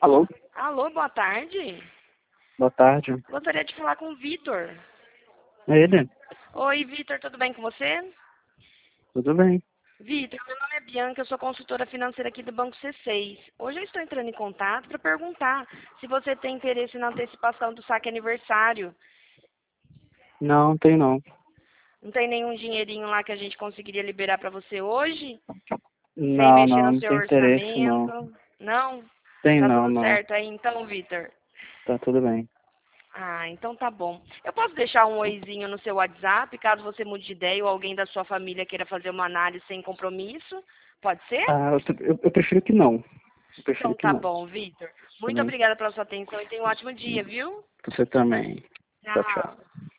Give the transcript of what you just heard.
Alô? Alô, boa tarde. Boa tarde. Gostaria de falar com o Vitor. É ele? Oi, Vitor, tudo bem com você? Tudo bem. Vitor, meu nome é Bianca, eu sou consultora financeira aqui do Banco C6. Hoje eu estou entrando em contato para perguntar se você tem interesse na antecipação do saque aniversário. Não, tem não. Não tem nenhum dinheirinho lá que a gente conseguiria liberar para você hoje? Sem Não, mexer não, no não seu tem interesse não. orçamento? Não? Tem Tá não, tudo não. certo aí então, Vitor? Tá tudo bem. Ah, então tá bom. Eu posso deixar um oizinho no seu WhatsApp, caso você mude de ideia ou alguém da sua família queira fazer uma análise sem compromisso? Pode ser? Ah, eu prefiro que não. Eu prefiro Então que tá não. bom, Vitor. Tá Muito bem? obrigada pela sua atenção e tenha um ótimo dia, viu? Você também. Tchau, tchau. Tchau.